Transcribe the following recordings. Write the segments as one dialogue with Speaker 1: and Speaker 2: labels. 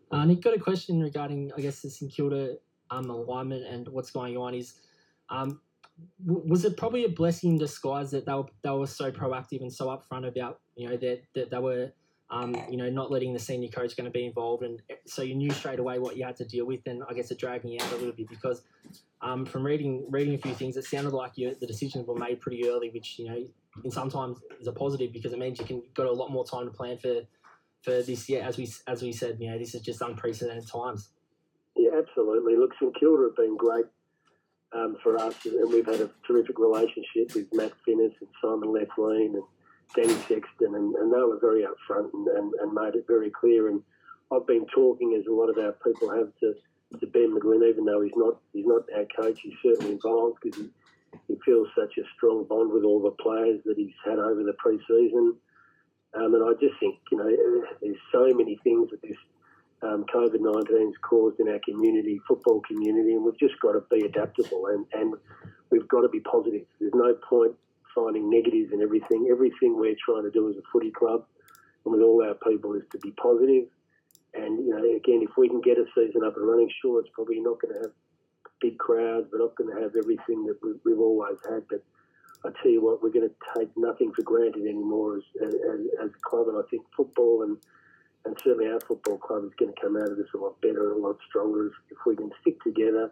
Speaker 1: Nick, got a question regarding, I guess, the St Kilda alignment and what's going on. Um, was it probably a blessing in disguise that they were so proactive and so upfront about that they were not letting the senior coach going to be involved, and so you knew straight away what you had to deal with, and I guess it dragged me out a little bit because from reading a few things, it sounded like the decisions were made pretty early, which in sometimes is a positive because it means you got a lot more time to plan for this year. As we said, this is just unprecedented times.
Speaker 2: Yeah, absolutely. Look, St Kilda have been great for us, and we've had a terrific relationship with Matt Finnis and Simon Lethlean and Danny Sexton, and they were very upfront and made it very clear. And I've been talking, as a lot of our people have, to Ben McGlynn, even though he's not our coach. He's certainly involved because he feels such a strong bond with all the players that he's had over the pre-season. And I just think, there's so many things that this COVID-19 has caused in our community, football community, and we've just got to be adaptable and we've got to be positive. There's no point finding negatives in everything. Everything we're trying to do as a footy club and with all our people is to be positive. And, again, if we can get a season up and running, sure, it's probably not going to have big crowds. We're not going to have everything that we've always had. But I tell you what, we're going to take nothing for granted anymore as a club. And I think football and certainly our football club is going to come out of this a lot better and a lot stronger if we can stick together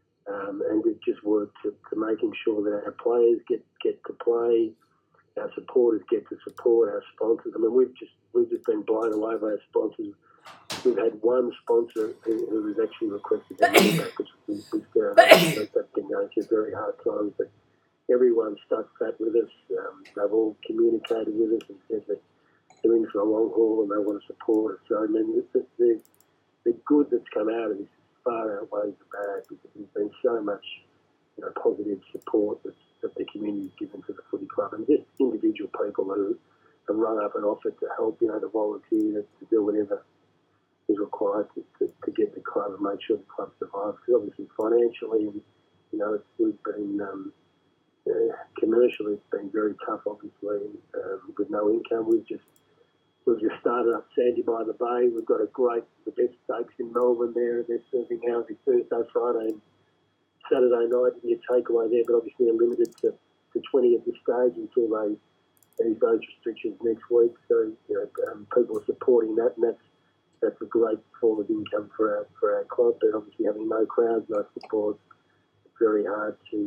Speaker 2: and just work to making sure that our players get to play, our supporters get to support, our sponsors. I mean, we've just been blown away by our sponsors. We've had one sponsor who was actually requested to leave back, which was that's been going through very hard times. But everyone stuck fat with us. They've all communicated with us and said that they're in for a long haul and they want to support us. So, I mean, the good that's come out of this far outweighs the bad because there's been so much positive support that the community's given to the footy club and just individual people who have run up and offered to help, to volunteer, to do whatever is required to get the club and make sure the club survives. Because obviously financially, we've been commercially, it's been very tough. Obviously, with no income, we've just started up Sandy by the Bay. We've got the best steaks in Melbourne there. They're serving out every Thursday, Friday, and Saturday night. You takeaway there, but obviously they're limited to 20 at this stage until they ease those restrictions next week. So people are supporting that, and that's a great form of income for our club. But obviously having no crowds, no football, it's very hard to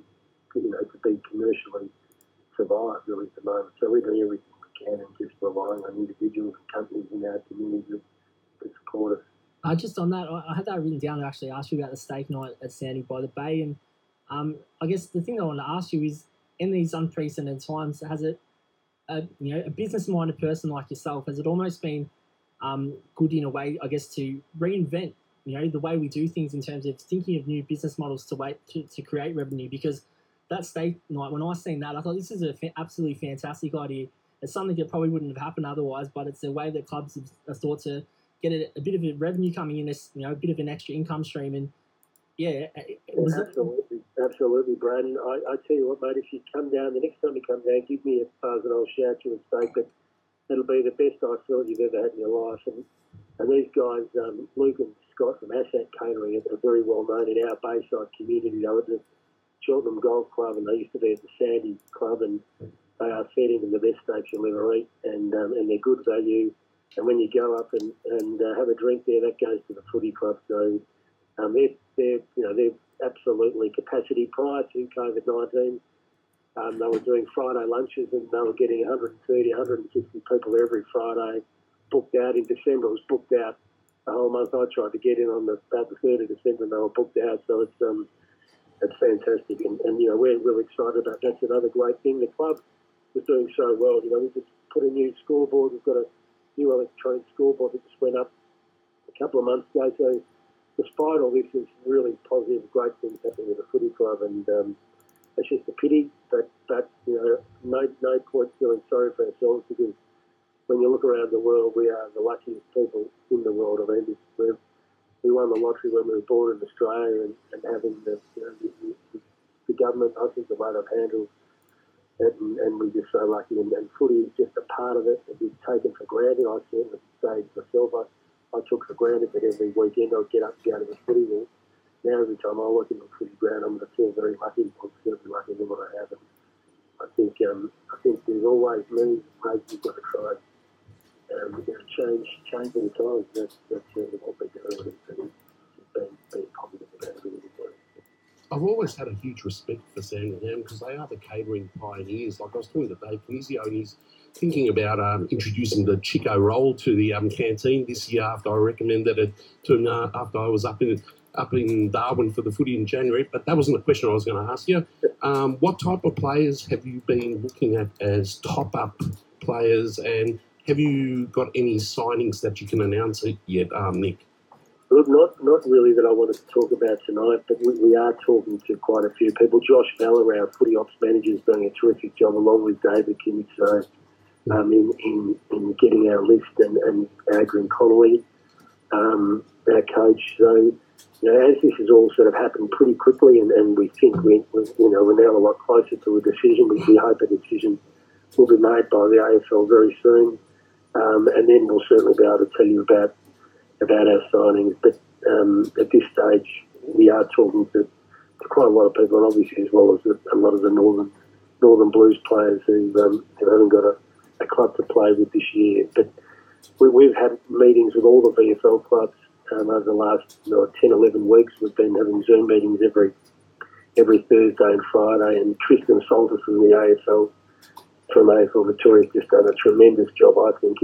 Speaker 2: be commercially survive really at the moment. So we're doing everything we can and just relying on individuals and companies in our community to support us.
Speaker 1: Just on that, I had that written down to actually ask you about the steak night at Sandy by the Bay, and I guess the thing I want to ask you is, in these unprecedented times, has it, a business-minded person like yourself, has it almost been good in a way, I guess, to reinvent, the way we do things in terms of thinking of new business models to create revenue? Because that steak night, when I seen that, I thought this is an absolutely fantastic idea. It's something that probably wouldn't have happened otherwise, but it's a way that clubs have thought to get a bit of a revenue coming in, a bit of an extra income stream. And
Speaker 2: absolutely, Braden. I tell you what, mate, if you come down, the next time you come down, give me a buzz and I'll shout you a steak. But it'll be the best I feel you've ever had in your life. And these guys, Luke and Scott from Asset Catering, are very well known in our Bayside community. They were at the Cheltenham Golf Club and they used to be at the Sandy Club, and they are fed into the best steaks you'll ever eat, and they're good value. And when you go up and have a drink there, that goes to the footy club. So they're absolutely capacity prior to COVID-19. They were doing Friday lunches and they were getting 130, 150 people every Friday booked out. In December, it was booked out the whole month. I tried to get in on about the 3rd of December and they were booked out. So it's fantastic. And we're really excited about that. That's another great thing. The club is doing so well. We just put a new scoreboard. We've got a new electronic scoreboard that just went up a couple of months ago. So despite all this, there's really positive, great things happening with the footy club, and it's just a pity, but no point feeling sorry for ourselves, because when you look around the world, we are the luckiest people in the world. I mean, we won the lottery when we were born in Australia, and having the government, I think the way they've handled it, and we're just so lucky, and footy is just a part of it, and we've taken for granted. I certainly say myself, I took for granted that every weekend I'd get up and go to the footy there. Now every time I walk into a footy ground, I'm going to feel very lucky. I'm certainly lucky in what I have. And I think there's always moves and ways you've got to try change the times. That's certainly what we're doing, and being positive about it.
Speaker 3: I've always had a huge respect for Sandringham because they are the catering pioneers. Like I was talking to Dave Knizio, and he's thinking about introducing the Chico roll to the canteen this year after I recommended it to him after I was up in Darwin for the footy in January. But that wasn't the question I was going to ask you. What type of players have you been looking at as top-up players, and have you got any signings that you can announce yet, Nick?
Speaker 2: Look, not really that I wanted to talk about tonight, but we are talking to quite a few people. Josh Valla, our footy ops manager, is doing a terrific job along with David Kinnick in getting our list, and Adrian Connolly, our coach. So, as this has all sort of happened pretty quickly, and we think we're now a lot closer to a decision. We hope a decision will be made by the AFL very soon, and then we'll certainly be able to tell you about our signings. But at this stage, we are talking to quite a lot of people, and obviously as well as a lot of the Northern Blues players who haven't got a club to play with this year. But we've had meetings with all the VFL clubs over the last 10, 11 weeks. We've been having Zoom meetings every Thursday and Friday, and Tristan Saltis from the AFL, from AFL Victoria, has just done a tremendous job, I think,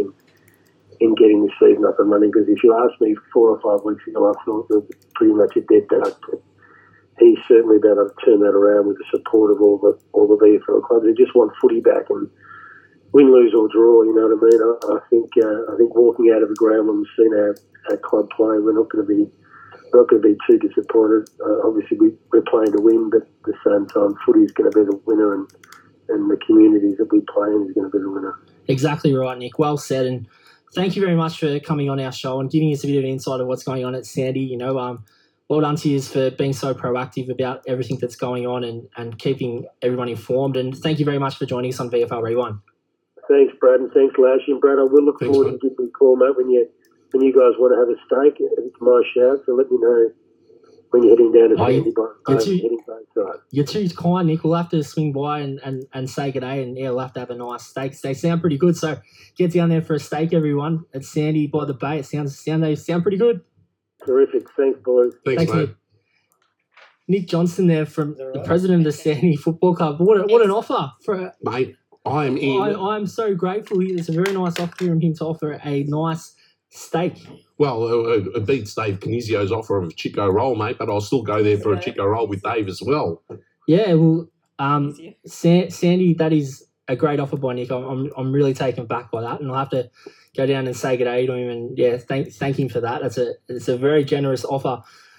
Speaker 2: in getting the season up and running. Because if you asked me 4 or 5 weeks ago, I thought it was pretty much a dead duck. But he's certainly about to turn that around with the support of all the VFL clubs. They just want footy back, and win, lose or draw. You know what I mean? I think walking out of the ground when we've seen our club play, we're not going to be too disappointed. Obviously, we're playing to win, but at the same time, footy is going to be the winner, and the communities that we play in is going to be the winner.
Speaker 1: Exactly right, Nick. Well said, and thank you very much for coming on our show and giving us a bit of insight of what's going on at Sandy. Well done to you for being so proactive about everything that's going on and keeping everyone informed. And thank you very much for joining us on VFL Rewind.
Speaker 2: Thanks, Brad, and thanks, Lashy. And Brad, I will look forward to giving you a call, mate, when you guys want to have a steak. It's my shout, so let me know when you're heading down to Sandy.
Speaker 1: You're too kind, Nick. We'll have to swing by and say good day, and we'll have to have a nice steak. They sound pretty good, so get down there for a steak, everyone. At Sandy by the Bay. They sound pretty good.
Speaker 2: Terrific. Thanks, boys.
Speaker 3: Thanks, mate.
Speaker 1: Nick Johnston there, from the president of the Sandy Football Club. What an offer for
Speaker 3: mate. I'm in.
Speaker 1: I'm so grateful. It's a very nice offer from him to offer a nice steak.
Speaker 3: Well, it beats Dave Knizio's offer of a Chico roll, mate, but I'll still go there for a Chico roll with Dave as well.
Speaker 1: Yeah, well, Sandy, that is a great offer by Nick. I'm really taken back by that, and I'll have to go down and say good day to him and thank him for that. It's a very generous offer.